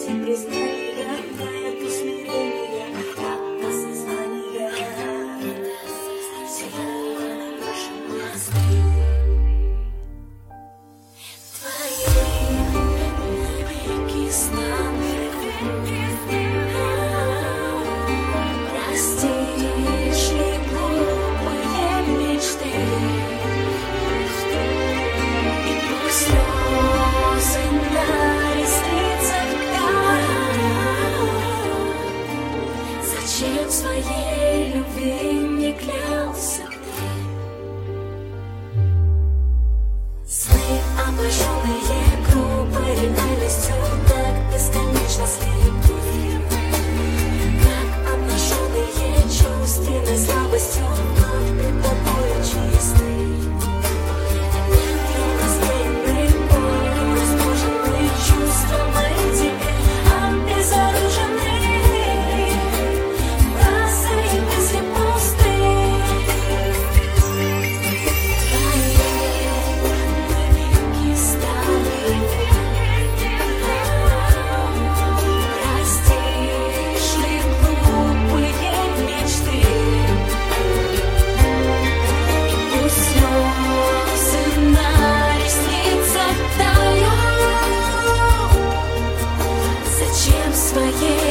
и признания, нет усмирения, нет осознания. Всегда наши мосты. Твои реки с нами. Простишь ли глупые мечты? И пусть слезы на ресницах тают. Зачем своей любви не клялся ты? Сны, обожженные грубой реальностью, так бесконечно слепы. Как обнаженные чувственной слабостью, вновь пред тобой чистый. Раздвоенный болью, разбуженный чувством и тебе обезоруженный. Фразы и мысли пусты. Твои стали. Простишь ли глупые мечты? И пусть слезы на ресницах тают. Зачем своей